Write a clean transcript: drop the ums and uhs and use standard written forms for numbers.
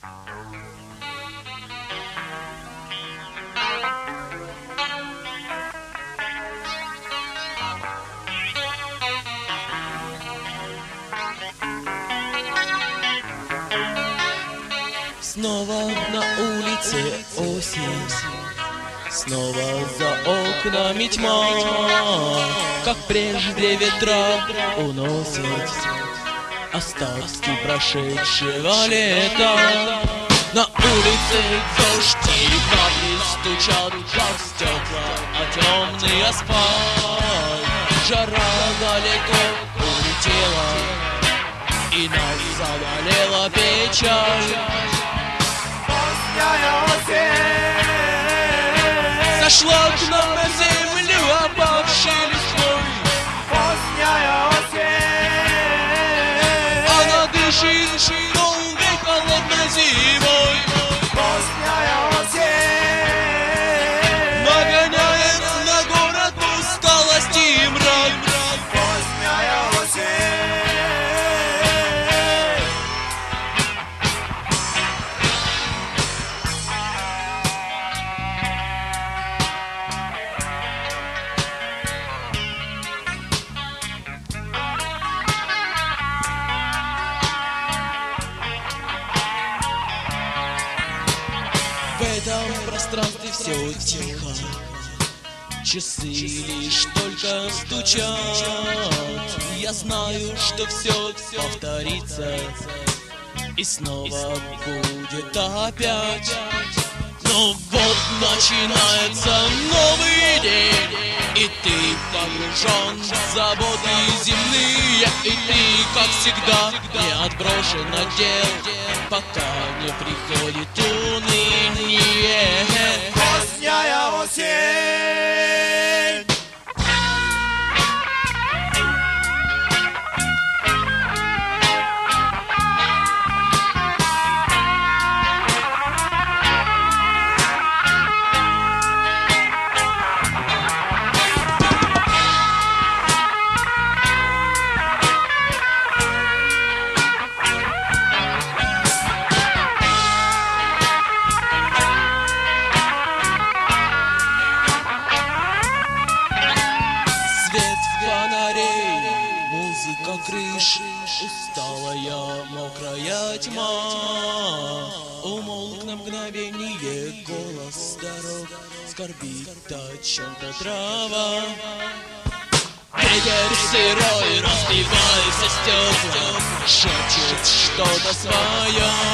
Снова на улице осень, снова за окнами тьма, как прежде ветра уносят остатки прошедшего лета. На улице дождь и капли стучат, как стекла, а темный асфальт. Жара далеко улетела, и нас завалила печаль. Сошла к нам на землю опавшей листвой. Поздняя осень, она дышит долгой холодной зимой. Поздняя осень, нагоняет на город усталость и мрак. Поздняя осень. В этом пространстве все тихо, часы лишь только стучат. Я знаю, что все повторится, и снова будет опять. Но вот начинается новый день, и ты погружен в заботы земные, и ты, как всегда, не отброшен от дел, пока не приходит уныние. Поздняя осень. Музыка крыш, усталая мокрая тьма. Умолк на мгновение голос дорог, скорбит о чем-то трава. Ветер сырой, разбивается стекла, шепчет что-то свое.